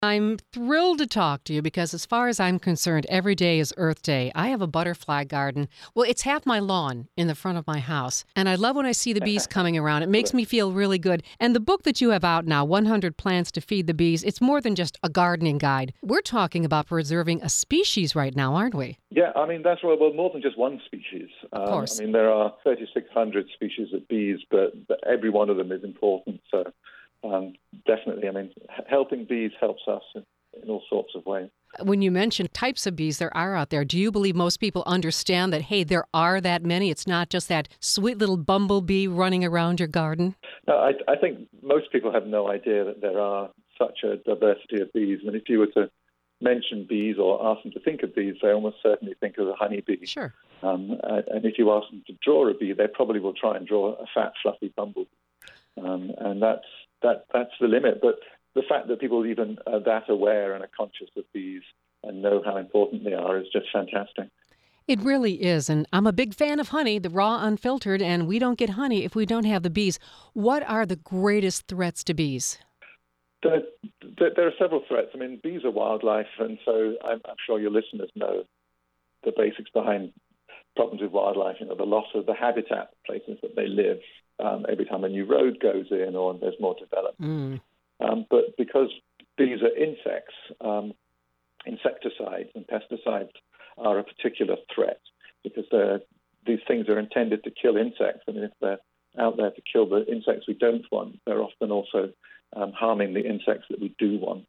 I'm thrilled to talk to you because, as far as I'm concerned, every day is Earth Day. I have a butterfly garden. Well, it's half my lawn in the front of my house. And I love when I see the bees coming around. It makes me feel really good. And the book that you have out now, 100 Plants to Feed the Bees, it's more than just a gardening guide. We're talking about preserving a species right now, aren't we? Yeah, I mean, that's right. Well, more than just one species. Of course. I mean, there are 3,600 species of bees, but every one of them is important. So definitely, I mean, helping bees helps us in all sorts of ways. When you mention types of bees there are out there, do you believe most people understand that, hey, there are that many? It's not just that sweet little bumblebee running around your garden? No, I think most people have no idea that there are such a diversity of bees. And if you were to mention bees or ask them to think of bees, they almost certainly think of a honeybee. Sure. And if you ask them to draw a bee, they probably will try and draw a fat, fluffy bumblebee. And that's the limit. But the fact that people even are that aware and are conscious of bees and know how important they are is just fantastic. It really is. And I'm a big fan of honey, the raw, unfiltered, and we don't get honey if we don't have the bees. What are the greatest threats to bees? There are several threats. I mean, bees are wildlife, and so I'm sure your listeners know the basics behind problems with wildlife, the loss of the habitat places that they live every time a new road goes in or there's more development. But because bees are insects, insecticides and pesticides are a particular threat because these things are intended to kill insects. I mean, if they're out there to kill the insects we don't want, they're often also harming the insects that we do want.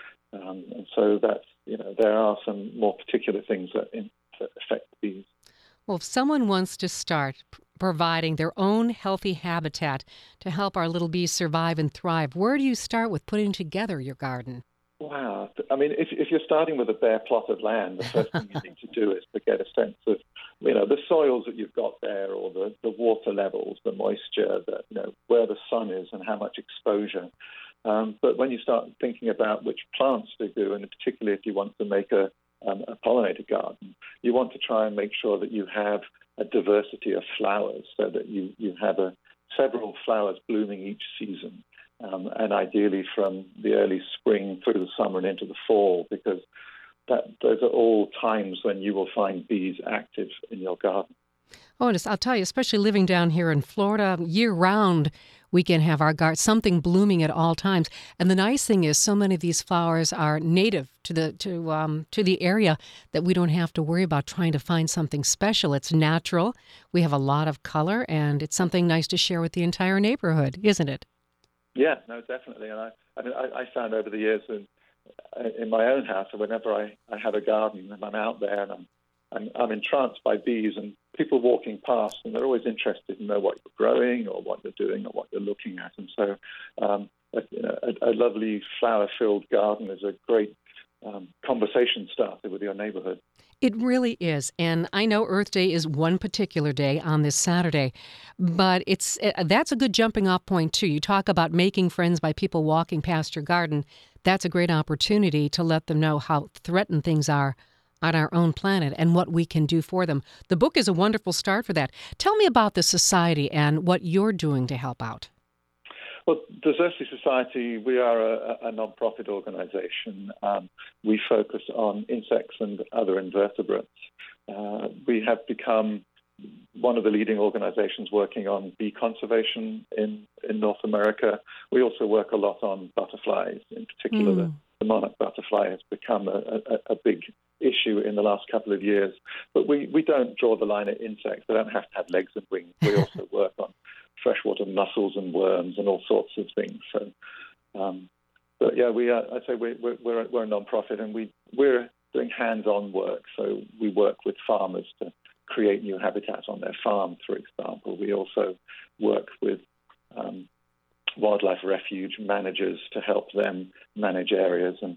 And so that's, there are some more particular things that affect bees. Well, if someone wants to start providing their own healthy habitat to help our little bees survive and thrive, where do you start with putting together your garden? Wow. I mean, if you're starting with a bare plot of land, the first thing you need to do is to get a sense of, the soils that you've got there or the water levels, the moisture, where the sun is and how much exposure. But when you start thinking about which plants to do, and particularly if you want to make a pollinator garden, you want to try and make sure that you have a diversity of flowers so that you have several flowers blooming each season, and ideally from the early spring through the summer and into the fall, because those are all times when you will find bees active in your garden. Oh, I'll tell you, especially living down here in Florida, year-round, we can have our garden, something blooming at all times. And the nice thing is so many of these flowers are native to the area that we don't have to worry about trying to find something special. It's natural. We have a lot of color, and it's something nice to share with the entire neighborhood, isn't it? Yeah, no, definitely. And I found over the years in my own house, whenever I have a garden and I'm out there and I'm entranced by bees and people walking past, and they're always interested to know what you're growing or what you're doing or what you're looking at. And so a lovely flower-filled garden is a great conversation starter with your neighborhood. It really is. And I know Earth Day is one particular day on this Saturday, but that's a good jumping off point, too. You talk about making friends by people walking past your garden. That's a great opportunity to let them know how threatened things are on our own planet and what we can do for them. The book is a wonderful start for that. Tell me about the Society and what you're doing to help out. Well, the Xerces Society, we are a non-profit organization. We focus on insects and other invertebrates. We have become one of the leading organizations working on bee conservation in North America. We also work a lot on butterflies. In particular, the monarch butterfly has become a big issue in the last couple of years. But we don't draw the line at insects. They don't have to have legs and wings. We also work on freshwater mussels and worms and all sorts of things. So, but yeah, I'd say we're a non-profit, and we're doing hands-on work. So we work with farmers to create new habitats on their farm, for example. We also work with wildlife refuge managers to help them manage areas and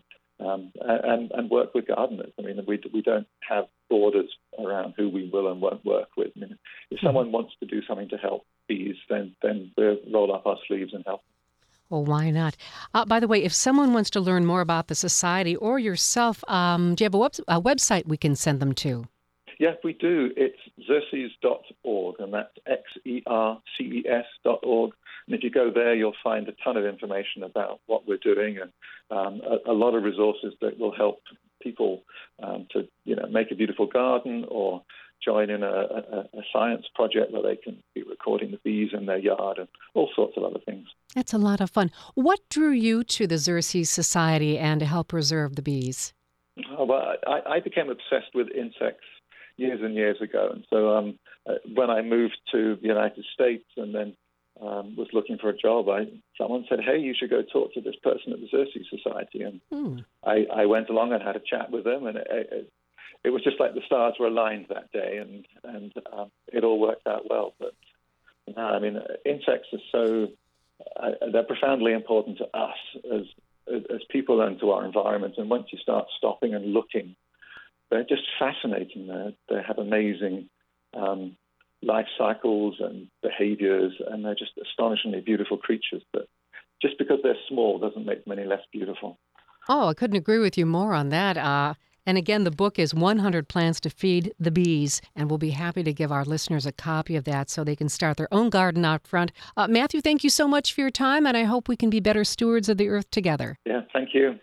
work with gardeners. I mean, we don't have borders around who we will and won't work with. I mean, if someone wants to do something to help bees, then we'll roll up our sleeves and help. Well, why not? By the way, if someone wants to learn more about the Society or yourself, do you have a website we can send them to? Yes, we do. It's xerces.org, and that's xerces.org. And if you go there, you'll find a ton of information about what we're doing and a lot of resources that will help people to make a beautiful garden or join in a science project where they can be recording the bees in their yard and all sorts of other things. That's a lot of fun. What drew you to the Xerces Society and to help preserve the bees? Well, I became obsessed with insects years and years ago. And so when I moved to the United States and then was looking for a job, someone said, hey, you should go talk to this person at the Xerces Society. And I went along and had a chat with them, and it was just like the stars were aligned that day, and it all worked out well. But I mean, insects are so they're profoundly important to us as people and to our environment. And once you start stopping and looking, they're just fascinating. They have amazing life cycles and behaviors, and they're just astonishingly beautiful creatures. But just because they're small doesn't make them any less beautiful. Oh, I couldn't agree with you more on that. And again, the book is 100 Plants to Feed the Bees, and we'll be happy to give our listeners a copy of that so they can start their own garden out front. Matthew, thank you so much for your time, and I hope we can be better stewards of the earth together. Yeah, thank you.